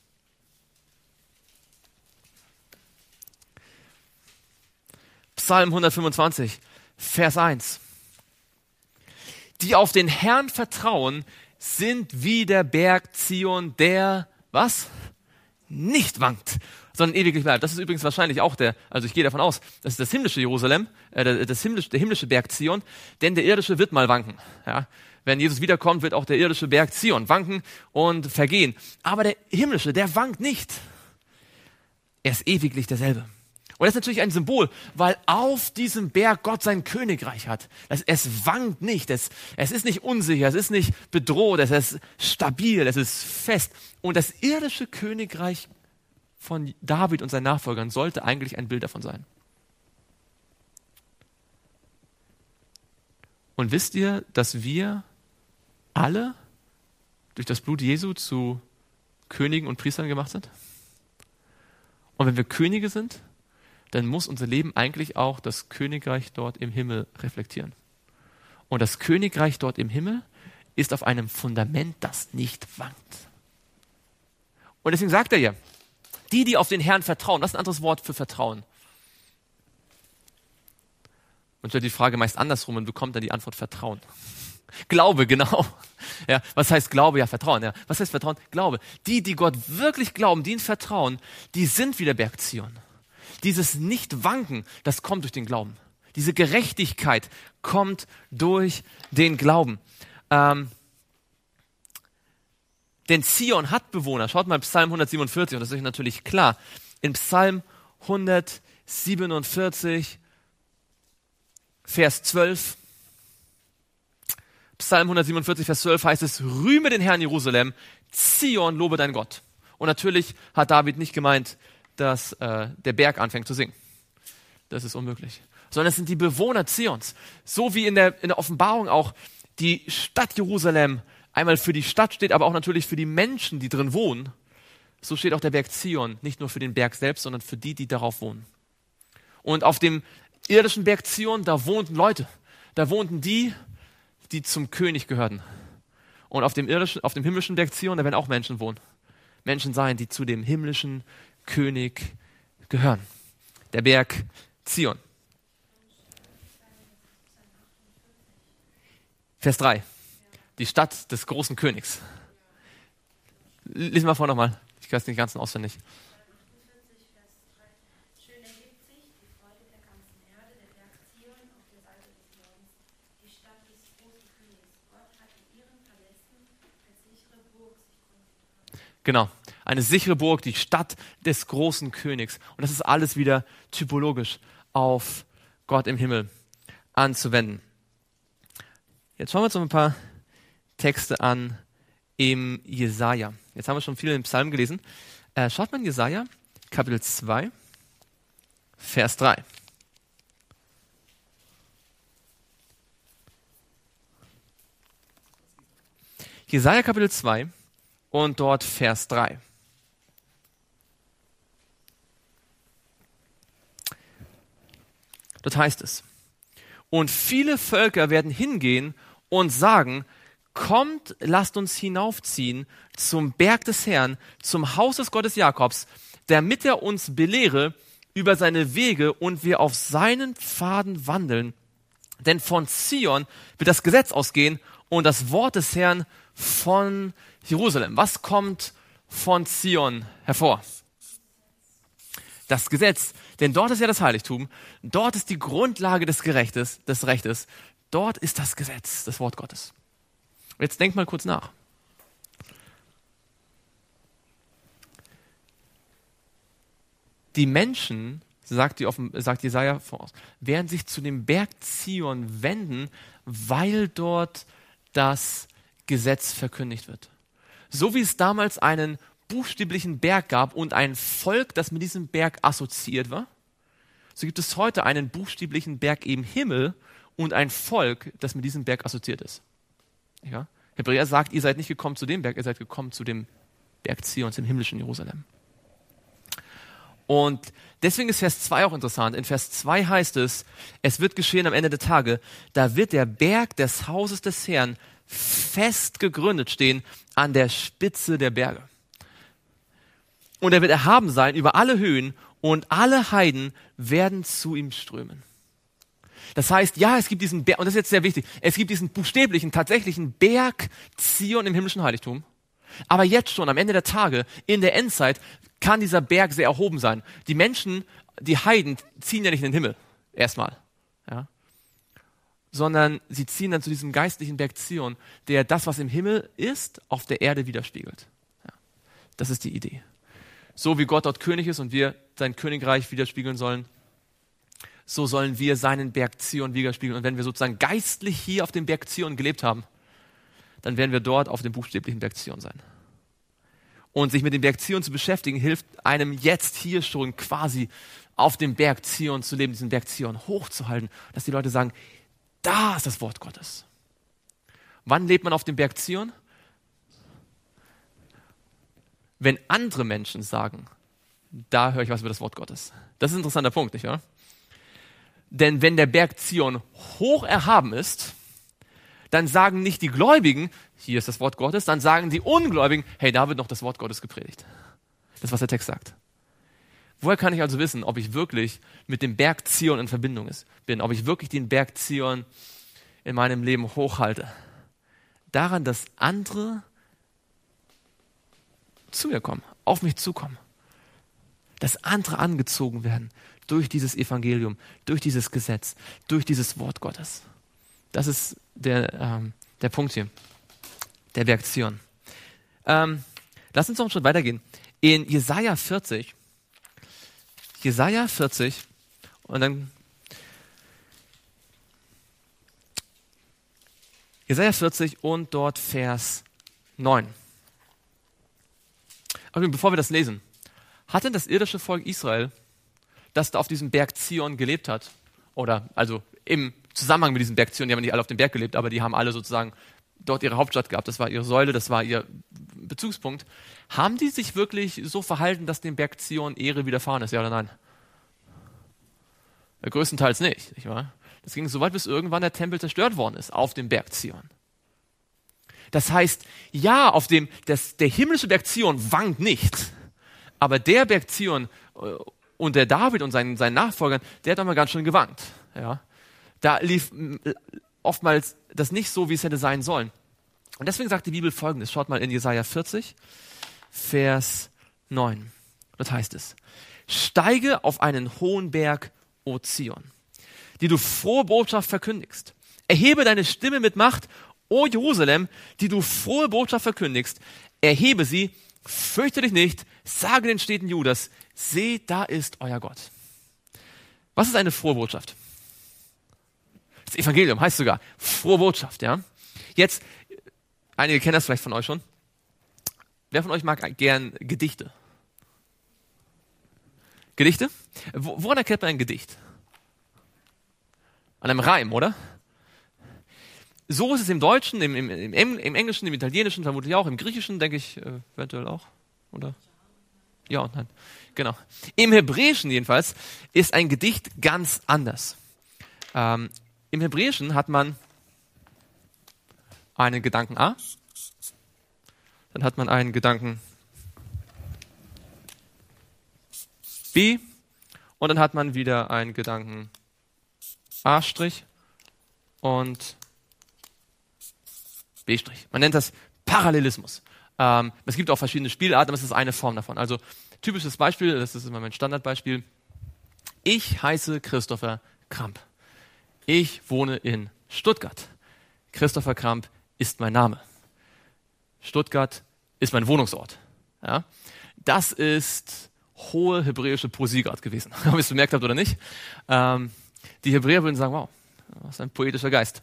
Psalm 125, Vers 1. Die auf den Herrn vertrauen, sind wie der Berg Zion, der, was? Nicht wankt, sondern ewiglich bleibt. Das ist übrigens wahrscheinlich auch also ich gehe davon aus, das ist das himmlische Jerusalem, der himmlische Berg Zion, denn der irdische wird mal wanken. Ja? Wenn Jesus wiederkommt, wird auch der irdische Berg Zion wanken und vergehen. Aber der himmlische, der wankt nicht. Er ist ewiglich derselbe. Und das ist natürlich ein Symbol, weil auf diesem Berg Gott sein Königreich hat. Es wankt nicht, es ist nicht unsicher, es ist nicht bedroht, es ist stabil, es ist fest. Und das irdische Königreich von David und seinen Nachfolgern sollte eigentlich ein Bild davon sein. Und wisst ihr, dass wir alle durch das Blut Jesu zu Königen und Priestern gemacht sind? Und wenn wir Könige sind, dann muss unser Leben eigentlich auch das Königreich dort im Himmel reflektieren. Und das Königreich dort im Himmel ist auf einem Fundament, das nicht wankt. Und deswegen sagt er ja, die auf den Herrn vertrauen, das ist ein anderes Wort für Vertrauen. Und stellt die Frage meist andersrum und bekommt dann die Antwort Vertrauen. Glaube, genau. Ja, was heißt Glaube? Ja, Vertrauen. Ja. Was heißt Vertrauen? Glaube. Die Gott wirklich glauben, die ihn vertrauen, die sind wie der Berg Zion. Dieses Nicht-Wanken, das kommt durch den Glauben. Diese Gerechtigkeit kommt durch den Glauben. Denn Zion hat Bewohner. Schaut mal Psalm 147, und das ist euch natürlich klar. In Psalm 147, Vers 12. Psalm 147, Vers 12 heißt es, rühme den Herrn Jerusalem, Zion, lobe dein Gott. Und natürlich hat David nicht gemeint, dass der Berg anfängt zu singen. Das ist unmöglich. Sondern es sind die Bewohner Zions. So wie in der Offenbarung auch die Stadt Jerusalem einmal für die Stadt steht, aber auch natürlich für die Menschen, die drin wohnen. So steht auch der Berg Zion, nicht nur für den Berg selbst, sondern für die darauf wohnen. Und auf dem irdischen Berg Zion, da wohnten Leute. Da wohnten die zum König gehörten. Und auf dem himmlischen Berg Zion, da werden auch Menschen wohnen. Menschen sein, die zu dem himmlischen König gehören. Der Berg Zion. Vers 3. Die Stadt des großen Königs. Lies mal vor nochmal. Ich weiß nicht ganz auswendig. Genau, eine sichere Burg, die Stadt des großen Königs. Und das ist alles wieder typologisch auf Gott im Himmel anzuwenden. Jetzt schauen wir uns noch ein paar Texte an im Jesaja. Jetzt haben wir schon viel im Psalm gelesen. Schaut mal in Jesaja, Kapitel 2, Vers 3. Jesaja, Kapitel 2 und dort Vers 3. Dort heißt es: Und viele Völker werden hingehen und sagen, kommt, lasst uns hinaufziehen zum Berg des Herrn, zum Haus des Gottes Jakobs, damit er uns belehre über seine Wege und wir auf seinen Pfaden wandeln. Denn von Zion wird das Gesetz ausgehen und das Wort des Herrn von Jerusalem. Was kommt von Zion hervor? Das Gesetz, denn dort ist ja das Heiligtum, dort ist die Grundlage des Rechtes, dort ist das Gesetz, das Wort Gottes. Und jetzt denkt mal kurz nach. Die Menschen, sagt Jesaja voraus, werden sich zu dem Berg Zion wenden, weil dort das Gesetz verkündigt wird. So wie es damals einen buchstäblichen Berg gab und ein Volk, das mit diesem Berg assoziiert war, so gibt es heute einen buchstäblichen Berg im Himmel und ein Volk, das mit diesem Berg assoziiert ist. Ja? Hebräer sagt, ihr seid nicht gekommen zu dem Berg, ihr seid gekommen zu dem Berg Zions, dem himmlischen Jerusalem. Und deswegen ist Vers 2 auch interessant. In Vers 2 heißt es, es wird geschehen am Ende der Tage, da wird der Berg des Hauses des Herrn fest gegründet stehen an der Spitze der Berge. Und er wird erhaben sein über alle Höhen und alle Heiden werden zu ihm strömen. Das heißt, ja, es gibt diesen Berg, und das ist jetzt sehr wichtig, es gibt diesen buchstäblichen, tatsächlichen Berg Zion im himmlischen Heiligtum. Aber jetzt schon, am Ende der Tage, in der Endzeit, kann dieser Berg sehr erhoben sein. Die Menschen, die Heiden, ziehen ja nicht in den Himmel, erstmal, ja, sondern sie ziehen dann zu diesem geistlichen Berg Zion, der das, was im Himmel ist, auf der Erde widerspiegelt. Ja, das ist die Idee. So wie Gott dort König ist und wir sein Königreich widerspiegeln sollen, so sollen wir seinen Berg Zion widerspiegeln. Und wenn wir sozusagen geistlich hier auf dem Berg Zion gelebt haben, dann werden wir dort auf dem buchstäblichen Berg Zion sein. Und sich mit dem Berg Zion zu beschäftigen, hilft einem jetzt hier schon quasi auf dem Berg Zion zu leben, diesen Berg Zion hochzuhalten, dass die Leute sagen, da ist das Wort Gottes. Wann lebt man auf dem Berg Zion? Wenn andere Menschen sagen, da höre ich was über das Wort Gottes. Das ist ein interessanter Punkt, nicht wahr? Denn wenn der Berg Zion hoch erhaben ist, dann sagen nicht die Gläubigen, hier ist das Wort Gottes, dann sagen die Ungläubigen, hey, da wird noch das Wort Gottes gepredigt. Das ist, was der Text sagt. Woher kann ich also wissen, ob ich wirklich mit dem Berg Zion in Verbindung bin, ob ich wirklich den Berg Zion in meinem Leben hochhalte? Daran, dass andere zu mir kommen, auf mich zukommen. Dass andere angezogen werden durch dieses Evangelium, durch dieses Gesetz, durch dieses Wort Gottes. Das ist der Punkt hier, der Berg Zion. Lass uns noch einen Schritt weitergehen. In Jesaja 40 und dann Jesaja 40 und dort Vers 9. Aber bevor wir das lesen, hat denn das irdische Volk Israel, das da auf diesem Berg Zion gelebt hat, oder also im Zusammenhang mit diesem Berg Zion, die haben nicht alle auf dem Berg gelebt, aber die haben alle sozusagen dort ihre Hauptstadt gehabt, das war ihre Säule, das war ihr Bezugspunkt. Haben die sich wirklich so verhalten, dass dem Berg Zion Ehre widerfahren ist, ja oder nein? Größtenteils nicht wahr? Das ging so weit, bis irgendwann der Tempel zerstört worden ist auf dem Berg Zion. Das heißt, ja, der himmlische Berg Zion wankt nicht, aber der Berg Zion und der David und seinen Nachfolgern, der hat doch mal ganz schön gewankt. Ja? Da lief oftmals das nicht so, wie es hätte sein sollen. Und deswegen sagt die Bibel Folgendes. Schaut mal in Jesaja 40, Vers 9. Dort heißt es: Steige auf einen hohen Berg, O Zion, die du frohe Botschaft verkündigst. Erhebe deine Stimme mit Macht, O Jerusalem, die du frohe Botschaft verkündigst. Erhebe sie, fürchte dich nicht, sage den Städten Judas, seht, da ist euer Gott. Was ist eine frohe Botschaft? Das Evangelium heißt sogar frohe Botschaft, ja. Jetzt, einige kennen das vielleicht von euch schon. Wer von euch mag gern Gedichte? Gedichte? Woran erkennt man ein Gedicht? An einem Reim, oder? So ist es im Deutschen, im Englischen, im Italienischen, vermutlich auch, im Griechischen, denke ich, eventuell auch, oder? Ja und nein. Genau. Im Hebräischen jedenfalls ist ein Gedicht ganz anders. Im Hebräischen hat man einen Gedanken A, dann hat man einen Gedanken B und dann hat man wieder einen Gedanken A' und B'. Man nennt das Parallelismus. Es gibt auch verschiedene Spielarten, aber es ist eine Form davon. Also typisches Beispiel, das ist immer mein Standardbeispiel. Ich heiße Christopher Kramp. Ich wohne in Stuttgart. Christopher Kramp ist mein Name. Stuttgart ist mein Wohnungsort. Ja? Das ist hohe hebräische Poesie gerade gewesen. Ob ihr es bemerkt habt oder nicht. Die Hebräer würden sagen, wow, das ist ein poetischer Geist.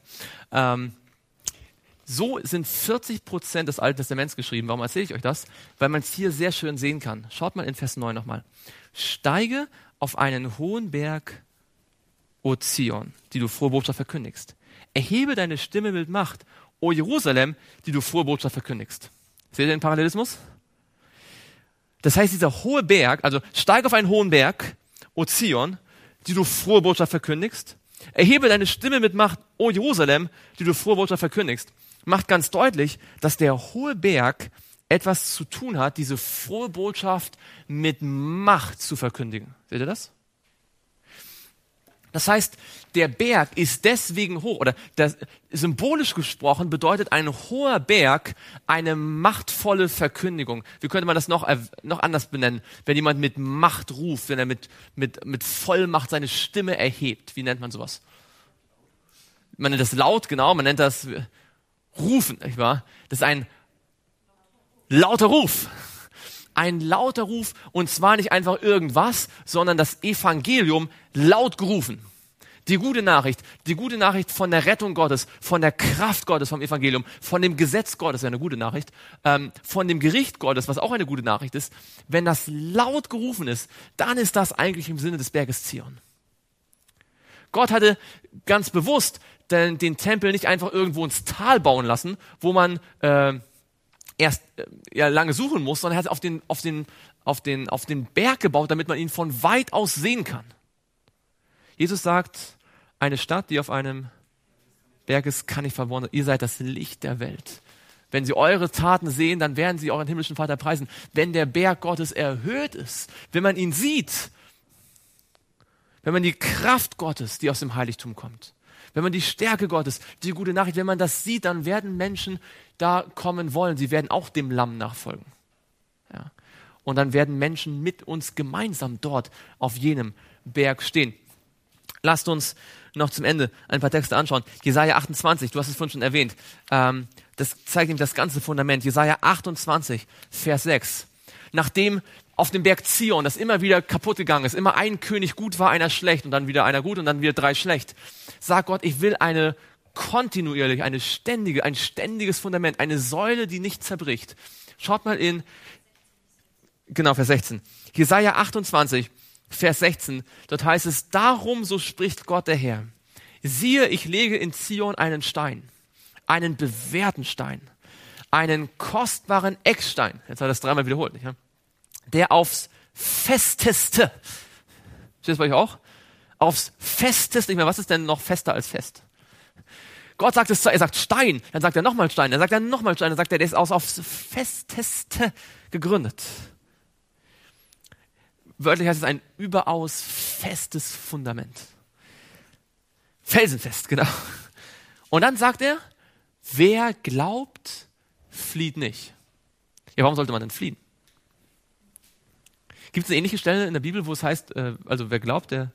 So sind 40% des Alten Testaments geschrieben. Warum erzähle ich euch das? Weil man es hier sehr schön sehen kann. Schaut mal in Vers 9 nochmal. Steige auf einen hohen Berg, O Zion, die du frohe Botschaft verkündigst. Erhebe deine Stimme mit Macht, O Jerusalem, die du frohe Botschaft verkündigst. Seht ihr den Parallelismus? Das heißt, dieser hohe Berg, also steige auf einen hohen Berg, O Zion, die du frohe Botschaft verkündigst. Erhebe deine Stimme mit Macht, O Jerusalem, die du frohe Botschaft verkündigst. Macht ganz deutlich, dass der hohe Berg etwas zu tun hat, diese frohe Botschaft mit Macht zu verkündigen. Seht ihr das? Das heißt, der Berg ist deswegen hoch, oder das, symbolisch gesprochen bedeutet ein hoher Berg eine machtvolle Verkündigung. Wie könnte man das noch anders benennen? Wenn jemand mit Macht ruft, wenn er mit Vollmacht seine Stimme erhebt. Wie nennt man sowas? Man nennt das laut, genau, man nennt das rufen, nicht wahr? Das ist ein lauter Ruf. Ein lauter Ruf, und zwar nicht einfach irgendwas, sondern das Evangelium laut gerufen. Die gute Nachricht von der Rettung Gottes, von der Kraft Gottes, vom Evangelium, von dem Gesetz Gottes, eine gute Nachricht, von dem Gericht Gottes, was auch eine gute Nachricht ist. Wenn das laut gerufen ist, dann ist das eigentlich im Sinne des Berges Zion. Gott hatte ganz bewusst den Tempel nicht einfach irgendwo ins Tal bauen lassen, wo man erst lange suchen muss, sondern er hat auf den Berg gebaut, damit man ihn von weit aus sehen kann. Jesus sagt, eine Stadt, die auf einem Berg ist, kann nicht verborgen sein. Ihr seid das Licht der Welt. Wenn sie eure Taten sehen, dann werden sie euren himmlischen Vater preisen. Wenn der Berg Gottes erhöht ist, wenn man ihn sieht, wenn man die Kraft Gottes, die aus dem Heiligtum kommt, wenn man die Stärke Gottes, die gute Nachricht, wenn man das sieht, dann werden Menschen da kommen wollen. Sie werden auch dem Lamm nachfolgen. Ja. Und dann werden Menschen mit uns gemeinsam dort auf jenem Berg stehen. Lasst uns noch zum Ende ein paar Texte anschauen. Jesaja 28, du hast es vorhin schon erwähnt. Das zeigt ihm das ganze Fundament. Jesaja 28, Vers 6. Nachdem auf dem Berg Zion das immer wieder kaputt gegangen ist, immer ein König gut war, einer schlecht und dann wieder einer gut und dann wieder 3 schlecht, sagt Gott, ich will ein ständiges Fundament, eine Säule, die nicht zerbricht. Schaut mal Vers 16. Jesaja 28, Vers 16, dort heißt es, darum, so spricht Gott der Herr, siehe, ich lege in Zion einen Stein, einen bewährten Stein, einen kostbaren Eckstein, jetzt hat er das 3-mal wiederholt, nicht wahr? Der aufs Festeste, steht das bei euch auch? aufs Festeste, ich meine, was ist denn noch fester als fest? Gott sagt es, er sagt Stein, dann sagt er nochmal Stein, dann sagt er nochmal Stein, dann sagt er, der ist aufs Festeste gegründet. Wörtlich heißt es ein überaus festes Fundament. Felsenfest, genau. Und dann sagt er, wer glaubt, flieht nicht. Ja, warum sollte man denn fliehen? Gibt es eine ähnliche Stelle in der Bibel, wo es heißt, also wer glaubt, der...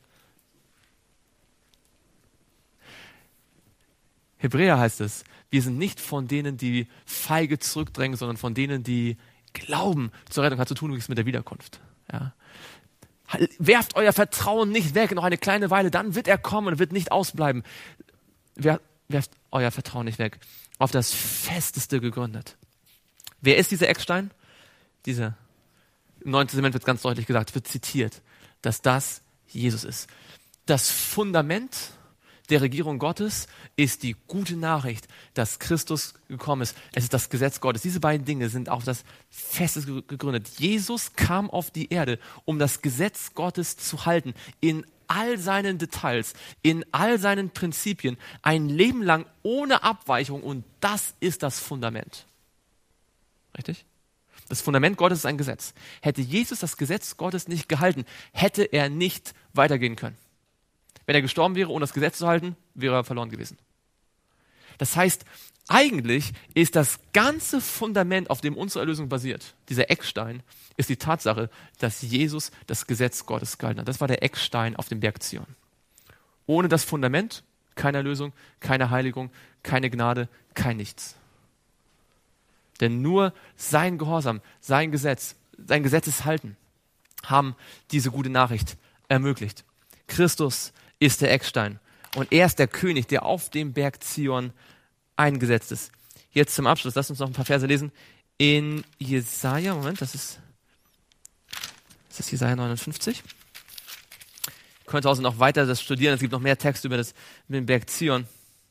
Hebräer heißt es, wir sind nicht von denen, die feige zurückdrängen, sondern von denen, die glauben. Zur Rettung hat zu tun mit der Wiederkunft. Ja. Werft euer Vertrauen nicht weg, noch eine kleine Weile, dann wird er kommen und wird nicht ausbleiben. Werft euer Vertrauen nicht weg. Auf das Festeste gegründet. Wer ist dieser Eckstein? Im Neuen Testament wird ganz deutlich gesagt, wird zitiert, dass das Jesus ist. Das Fundament der Regierung Gottes ist die gute Nachricht, dass Christus gekommen ist. Es ist das Gesetz Gottes. Diese beiden Dinge sind auf das Feste gegründet. Jesus kam auf die Erde, um das Gesetz Gottes zu halten, in all seinen Details, in all seinen Prinzipien, ein Leben lang ohne Abweichung, und das ist das Fundament. Richtig? Das Fundament Gottes ist ein Gesetz. Hätte Jesus das Gesetz Gottes nicht gehalten, hätte er nicht weitergehen können. Wenn er gestorben wäre, ohne das Gesetz zu halten, wäre er verloren gewesen. Das heißt, eigentlich ist das ganze Fundament, auf dem unsere Erlösung basiert, dieser Eckstein, ist die Tatsache, dass Jesus das Gesetz Gottes gehalten hat. Das war der Eckstein auf dem Berg Zion. Ohne das Fundament keine Erlösung, keine Heiligung, keine Gnade, kein Nichts. Denn nur sein Gehorsam, sein Gesetzeshalten haben diese gute Nachricht ermöglicht. Christus ist der Eckstein und er ist der König, der auf dem Berg Zion eingesetzt ist. Jetzt zum Abschluss, lasst uns noch ein paar Verse lesen. In Jesaja, Moment, das ist Jesaja 59. Ihr könnt also noch weiter das studieren, es gibt noch mehr Texte über den Berg Zion.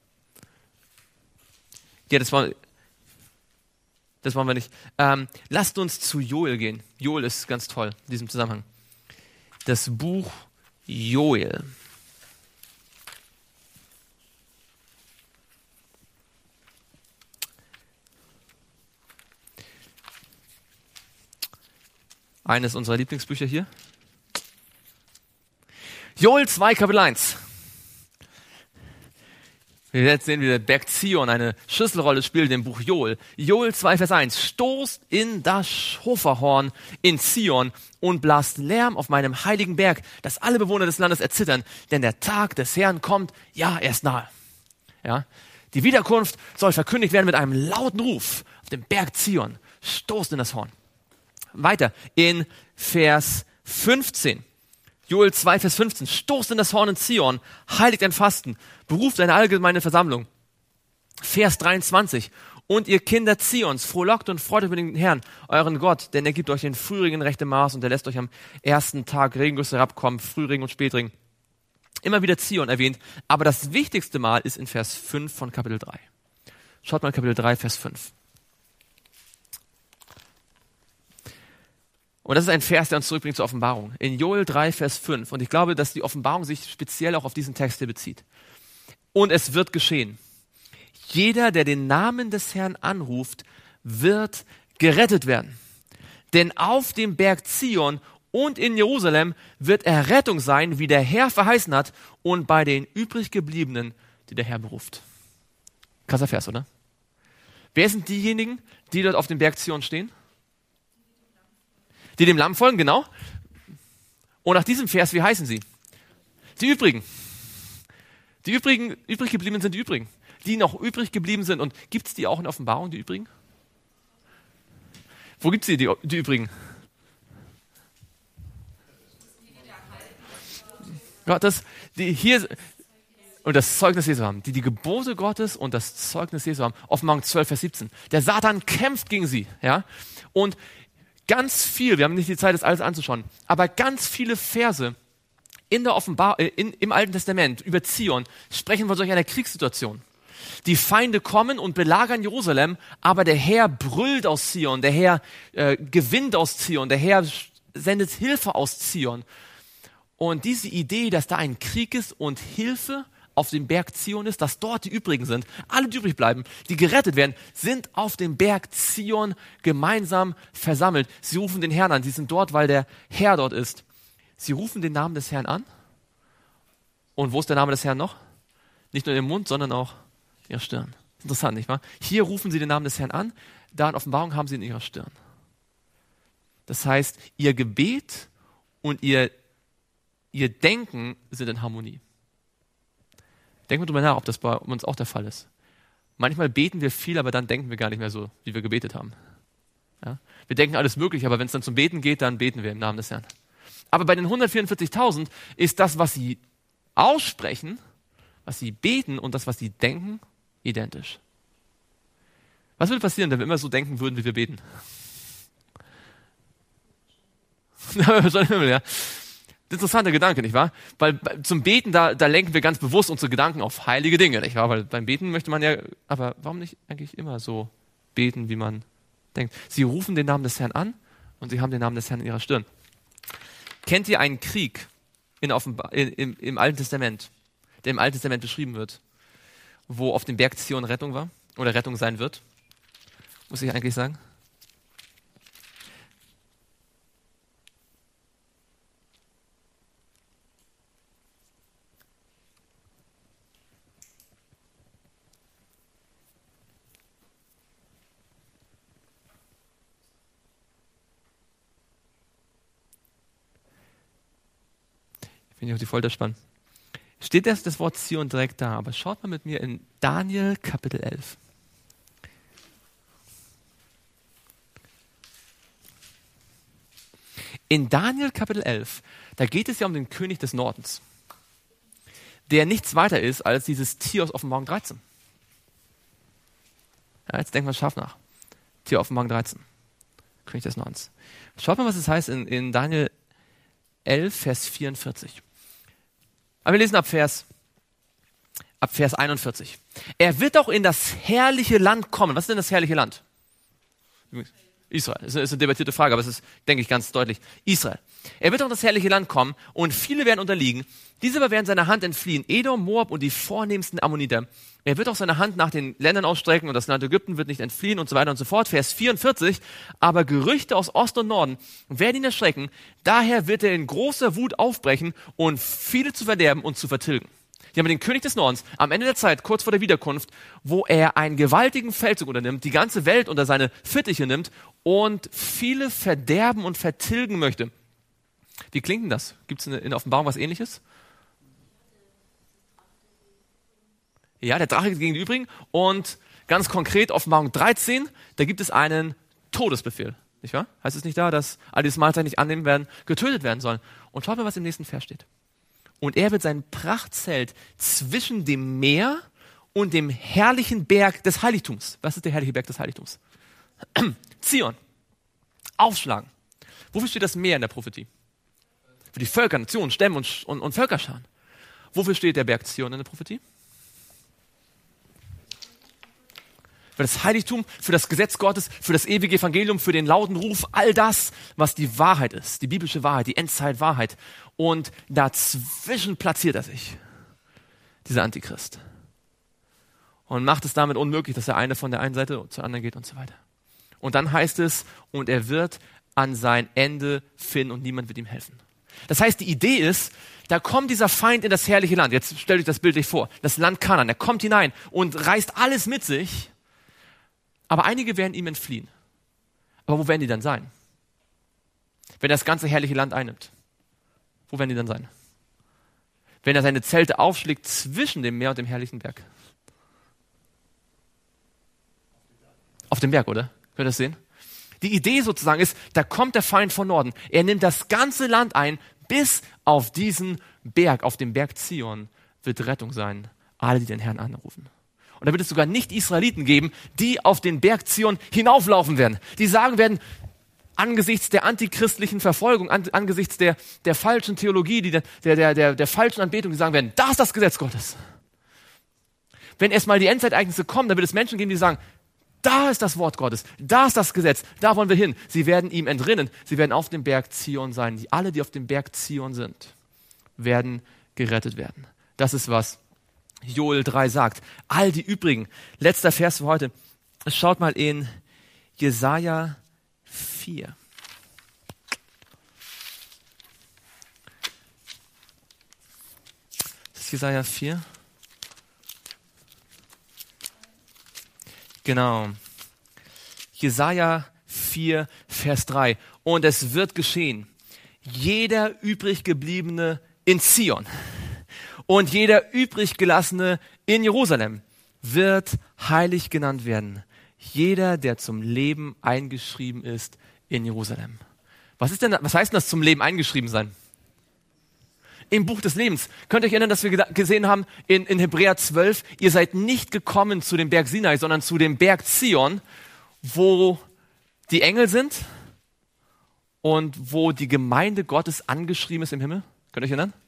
Ja, das wollen wir nicht. Lasst uns zu Joel gehen. Joel ist ganz toll in diesem Zusammenhang. Das Buch Joel. Eines unserer Lieblingsbücher hier. Joel 2, Kapitel 1. Wir werden jetzt sehen, wie der Berg Zion eine Schlüsselrolle spielt im Buch Joel. Joel 2, Vers 1. Stoßt in das Schoferhorn in Zion und blast Lärm auf meinem heiligen Berg, dass alle Bewohner des Landes erzittern, denn der Tag des Herrn kommt, ja, er ist nahe. Ja? Die Wiederkunft soll verkündigt werden mit einem lauten Ruf auf dem Berg Zion. Stoßt in das Horn. Weiter in Vers 15. Joel 2, Vers 15. Stoßt in das Horn in Zion, heiligt ein Fasten, beruft eine allgemeine Versammlung. Vers 23. Und ihr Kinder Zions, frohlockt und freut euch über den Herrn, euren Gott, denn er gibt euch den Frühregen in rechtem Maß und er lässt euch am ersten Tag Regengüsse herabkommen, Frühregen und Spätregen. Immer wieder Zion erwähnt, aber das wichtigste Mal ist in Vers 5 von Kapitel 3. Schaut mal Kapitel 3, Vers 5. Und das ist ein Vers, der uns zurückbringt zur Offenbarung. In Joel 3, Vers 5. Und ich glaube, dass die Offenbarung sich speziell auch auf diesen Text hier bezieht. Und es wird geschehen. Jeder, der den Namen des Herrn anruft, wird gerettet werden. Denn auf dem Berg Zion und in Jerusalem wird Errettung sein, wie der Herr verheißen hat, und bei den übriggebliebenen, die der Herr beruft. Krasser Vers, oder? Wer sind diejenigen, die dort auf dem Berg Zion stehen? Die dem Lamm folgen, genau. Und nach diesem Vers, wie heißen sie? Die Übrigen. Die übrig geblieben sind die Übrigen. Die noch übrig geblieben sind. Und gibt es die auch in Offenbarung, die Übrigen? Wo gibt es die Übrigen? Ja, und das Zeugnis Jesu haben. Die Gebote Gottes und das Zeugnis Jesu haben. Offenbarung 12, Vers 17. Der Satan kämpft gegen sie. Ja? Und ganz viel, wir haben nicht die Zeit, das alles anzuschauen, aber ganz viele Verse in der im Alten Testament über Zion sprechen von solch einer Kriegssituation. Die Feinde kommen und belagern Jerusalem, aber der Herr brüllt aus Zion, der Herr gewinnt aus Zion, der Herr sendet Hilfe aus Zion. Und diese Idee, dass da ein Krieg ist und Hilfe auf dem Berg Zion ist, dass dort die übrigen sind, alle, die übrig bleiben, die gerettet werden, sind auf dem Berg Zion gemeinsam versammelt. Sie rufen den Herrn an, sie sind dort, weil der Herr dort ist. Sie rufen den Namen des Herrn an. Und wo ist der Name des Herrn noch? Nicht nur im Mund, sondern auch in ihrer Stirn. Interessant, nicht wahr? Hier rufen sie den Namen des Herrn an, da in Offenbarung haben sie in ihrer Stirn. Das heißt, ihr Gebet und ihr Denken sind in Harmonie. Denken wir drüber nach, ob das bei uns auch der Fall ist. Manchmal beten wir viel, aber dann denken wir gar nicht mehr so, wie wir gebetet haben. Ja? Wir denken alles Mögliche, aber wenn es dann zum Beten geht, dann beten wir im Namen des Herrn. Aber bei den 144.000 ist das, was sie aussprechen, was sie beten und das, was sie denken, identisch. Was würde passieren, wenn wir immer so denken würden, wie wir beten? Ja. Interessanter Gedanke, nicht wahr? Weil zum Beten, da lenken wir ganz bewusst unsere Gedanken auf heilige Dinge, nicht wahr? Weil beim Beten möchte man ja, aber warum nicht eigentlich immer so beten, wie man denkt? Sie rufen den Namen des Herrn an und sie haben den Namen des Herrn in ihrer Stirn. Kennt ihr einen Krieg im Alten Testament, der im Alten Testament beschrieben wird, wo auf dem Berg Zion Rettung war oder Rettung sein wird? Muss ich eigentlich sagen? Bin ich auf die Folter spannen. Steht das Wort Zion direkt da, aber schaut mal mit mir in Daniel Kapitel 11. In Daniel Kapitel 11, da geht es ja um den König des Nordens, der nichts weiter ist als dieses Tier aus Offenbarung 13. Ja, jetzt denkt man scharf nach. Tier Offenbarung 13, König des Nordens. Schaut mal, was es heißt in Daniel 11, Vers 44. Aber wir lesen ab Vers 41. Er wird auch in das herrliche Land kommen. Was ist denn das herrliche Land? Israel. Das ist eine debattierte Frage, aber es ist, denke ich, ganz deutlich. Israel. Er wird auch in das herrliche Land kommen und viele werden unterliegen. Diese aber werden seiner Hand entfliehen. Edom, Moab und die vornehmsten Ammoniter. Er wird auch seine Hand nach den Ländern ausstrecken und das Land Ägypten wird nicht entfliehen und so weiter und so fort. Vers 44. Aber Gerüchte aus Ost und Norden werden ihn erschrecken. Daher wird er in großer Wut aufbrechen und viele zu verderben und zu vertilgen. Hier haben wir den König des Nordens am Ende der Zeit, kurz vor der Wiederkunft, wo er einen gewaltigen Feldzug unternimmt, die ganze Welt unter seine Fittiche nimmt und viele verderben und vertilgen möchte. Wie klingt denn das? Gibt es in der Offenbarung was Ähnliches? Ja, der Drache gegen die übrigen. Und ganz konkret, Offenbarung 13, da gibt es einen Todesbefehl. Nicht wahr? Heißt es nicht da, dass alle, die das Mahlzeit nicht annehmen werden, getötet werden sollen? Und schaut mal, was im nächsten Vers steht. Und er wird sein Prachtzelt zwischen dem Meer und dem herrlichen Berg des Heiligtums. Was ist der herrliche Berg des Heiligtums? Zion. Aufschlagen. Wofür steht das Meer in der Prophetie? Für die Völker, Nationen, Stämme und Völkerscharen. Wofür steht der Berg Zion in der Prophetie? Für das Heiligtum, für das Gesetz Gottes, für das ewige Evangelium, für den lauten Ruf, all das, was die Wahrheit ist, die biblische Wahrheit, die Endzeitwahrheit. Und dazwischen platziert er sich, dieser Antichrist. Und macht es damit unmöglich, dass der eine von der einen Seite zur anderen geht und so weiter. Und dann heißt es, und er wird an sein Ende finden und niemand wird ihm helfen. Das heißt, die Idee ist, da kommt dieser Feind in das herrliche Land. Jetzt stellt euch das bildlich vor. Das Land Kanaan. Er kommt hinein und reißt alles mit sich. Aber einige werden ihm entfliehen. Aber wo werden die dann sein? Wenn er das ganze herrliche Land einnimmt. Wo werden die dann sein? Wenn er seine Zelte aufschlägt zwischen dem Meer und dem herrlichen Berg. Auf dem Berg, oder? Könnt ihr das sehen? Die Idee sozusagen ist, da kommt der Feind von Norden. Er nimmt das ganze Land ein, bis auf diesen Berg, auf dem Berg Zion, wird Rettung sein. Alle, die den Herrn anrufen. Und da wird es sogar Nicht-Israeliten geben, die auf den Berg Zion hinauflaufen werden. Die sagen werden, angesichts der antichristlichen Verfolgung, angesichts der falschen Theologie, der falschen Anbetung, die sagen werden, da ist das Gesetz Gottes. Wenn erstmal die Endzeitereignisse kommen, dann wird es Menschen geben, die sagen, da ist das Wort Gottes, da ist das Gesetz, da wollen wir hin. Sie werden ihm entrinnen, sie werden auf dem Berg Zion sein, alle, die auf dem Berg Zion sind. werden gerettet werden. Das ist, was Joel 3 sagt. All die übrigen, letzter Vers für heute. Schaut mal in Jesaja 4. Das ist Jesaja 4. Genau. Jesaja 4, Vers 3. Und es wird geschehen, jeder übrig gebliebene in Zion und jeder übrig gelassene in Jerusalem wird heilig genannt werden. Jeder, der zum Leben eingeschrieben ist in Jerusalem. Was heißt denn das zum Leben eingeschrieben sein? Im Buch des Lebens. Könnt ihr euch erinnern, dass wir gesehen haben in Hebräer 12, ihr seid nicht gekommen zu dem Berg Sinai, sondern zu dem Berg Zion, wo die Engel sind und wo die Gemeinde Gottes angeschrieben ist im Himmel. Könnt ihr euch erinnern?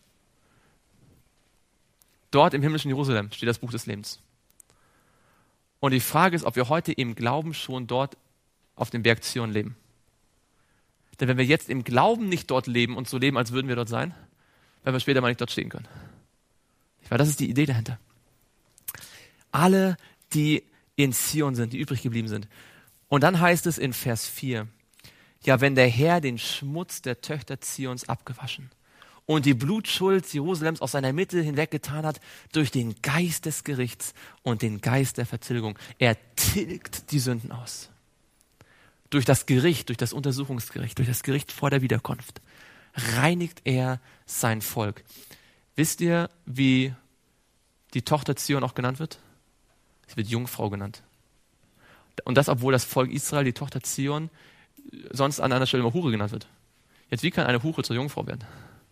Dort im himmlischen Jerusalem steht das Buch des Lebens. Und die Frage ist, ob wir heute im Glauben schon dort auf dem Berg Zion leben. Denn wenn wir jetzt im Glauben nicht dort leben und so leben, als würden wir dort sein, werden wir später mal nicht dort stehen können. Weil das ist die Idee dahinter. Alle, die in Zion sind, die übrig geblieben sind. Und dann heißt es in Vers 4, ja, wenn der Herr den Schmutz der Töchter Zions abgewaschen und die Blutschuld Jerusalems aus seiner Mitte hinweggetan hat durch den Geist des Gerichts und den Geist der Vertilgung. Er tilgt die Sünden aus. Durch das Gericht, durch das Untersuchungsgericht, durch das Gericht vor der Wiederkunft reinigt er sein Volk. Wisst ihr, wie die Tochter Zion auch genannt wird? Sie wird Jungfrau genannt. Und das, obwohl das Volk Israel, die Tochter Zion, sonst an einer Stelle immer Hure genannt wird. Jetzt, wie kann eine Hure zur Jungfrau werden?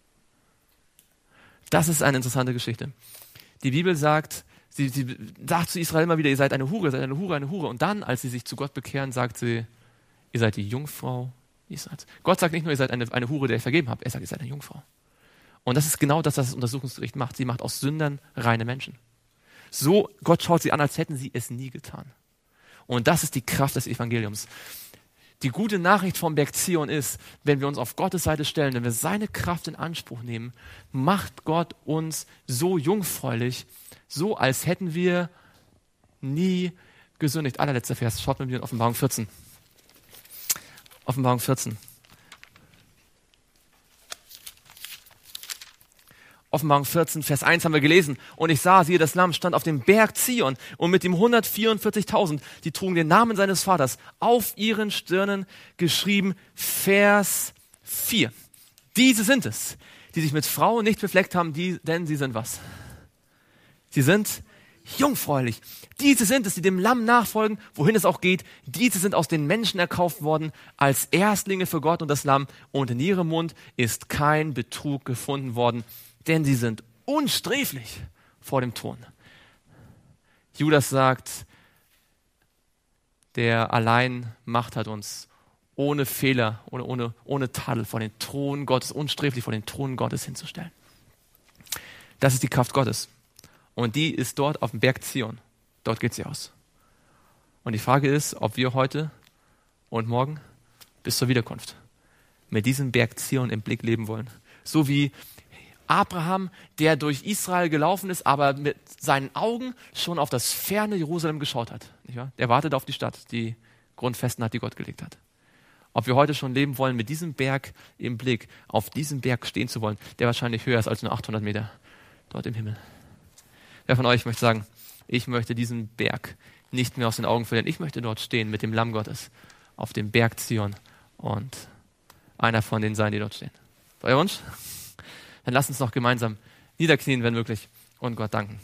Das ist eine interessante Geschichte. Die Bibel sagt, sie sagt zu Israel immer wieder, ihr seid eine Hure, seid eine Hure, eine Hure. Und dann, als sie sich zu Gott bekehren, sagt sie, ihr seid die Jungfrau Israels. Gott sagt nicht nur, ihr seid eine Hure, der ich vergeben habe, er sagt, ihr seid eine Jungfrau. Und das ist genau das, was das Untersuchungsgericht macht. Sie macht aus Sündern reine Menschen. So, Gott schaut sie an, als hätten sie es nie getan. Und das ist die Kraft des Evangeliums. Die gute Nachricht vom Berg Zion ist, wenn wir uns auf Gottes Seite stellen, wenn wir seine Kraft in Anspruch nehmen, macht Gott uns so jungfräulich, so als hätten wir nie gesündigt. Allerletzter Vers, schaut mal wieder in Offenbarung 14. Offenbarung 14. Offenbarung 14, Vers 1 haben wir gelesen. Und ich sah, siehe, das Lamm stand auf dem Berg Zion und mit dem 144.000, die trugen den Namen seines Vaters, auf ihren Stirnen geschrieben. Vers 4. Diese sind es, die sich mit Frauen nicht befleckt haben, denn sie sind was? Sie sind jungfräulich. Diese sind es, die dem Lamm nachfolgen, wohin es auch geht. Diese sind aus den Menschen erkauft worden als Erstlinge für Gott und das Lamm. Und in ihrem Mund ist kein Betrug gefunden worden, denn sie sind unsträflich vor dem Thron. Judas sagt, der allein Macht hat, uns ohne Fehler, ohne Tadel vor den Thron Gottes, unsträflich vor den Thron Gottes hinzustellen. Das ist die Kraft Gottes. Und die ist dort auf dem Berg Zion. Dort geht sie aus. Und die Frage ist, ob wir heute und morgen bis zur Wiederkunft mit diesem Berg Zion im Blick leben wollen. So wie Abraham, der durch Israel gelaufen ist, aber mit seinen Augen schon auf das ferne Jerusalem geschaut hat. Nicht wahr? Er wartet auf die Stadt, die Grundfesten hat, die Gott gelegt hat. Ob wir heute schon leben wollen, mit diesem Berg im Blick, auf diesem Berg stehen zu wollen, der wahrscheinlich höher ist als nur 800 Meter dort im Himmel. Wer von euch möchte sagen, ich möchte diesen Berg nicht mehr aus den Augen verlieren. Ich möchte dort stehen mit dem Lamm Gottes auf dem Berg Zion und einer von denen sein, die dort stehen. Euer Wunsch? Dann lasst uns noch gemeinsam niederknien, wenn möglich, und Gott danken.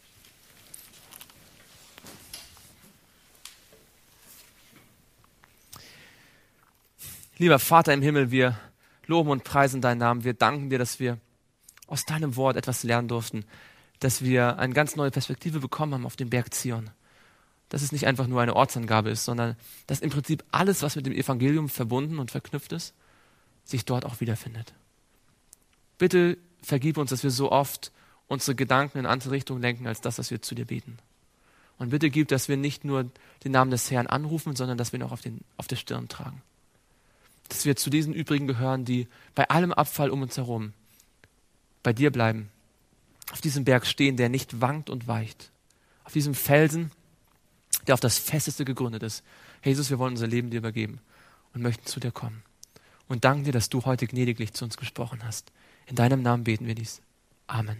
Lieber Vater im Himmel, wir loben und preisen deinen Namen. Wir danken dir, dass wir aus deinem Wort etwas lernen durften, dass wir eine ganz neue Perspektive bekommen haben auf den Berg Zion. Dass es nicht einfach nur eine Ortsangabe ist, sondern dass im Prinzip alles, was mit dem Evangelium verbunden und verknüpft ist, sich dort auch wiederfindet. Bitte vergib uns, dass wir so oft unsere Gedanken in andere Richtungen lenken, als das, was wir zu dir beten. Und bitte gib, dass wir nicht nur den Namen des Herrn anrufen, sondern dass wir ihn auch auf der Stirn tragen. Dass wir zu diesen übrigen gehören, die bei allem Abfall um uns herum bei dir bleiben, auf diesem Berg stehen, der nicht wankt und weicht, auf diesem Felsen, der auf das Festeste gegründet ist. Herr Jesus, wir wollen unser Leben dir übergeben und möchten zu dir kommen. Und danken dir, dass du heute gnädiglich zu uns gesprochen hast. In deinem Namen beten wir dies. Amen.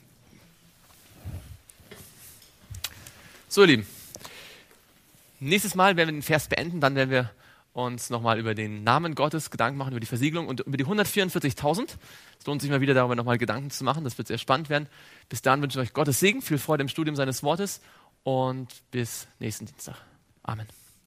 So, ihr Lieben, nächstes Mal werden wir den Vers beenden, dann werden wir uns nochmal über den Namen Gottes Gedanken machen, über die Versiegelung und über die 144.000. Es lohnt sich mal wieder darüber nochmal Gedanken zu machen, das wird sehr spannend werden. Bis dahin wünsche ich euch Gottes Segen, viel Freude im Studium seines Wortes und bis nächsten Dienstag. Amen.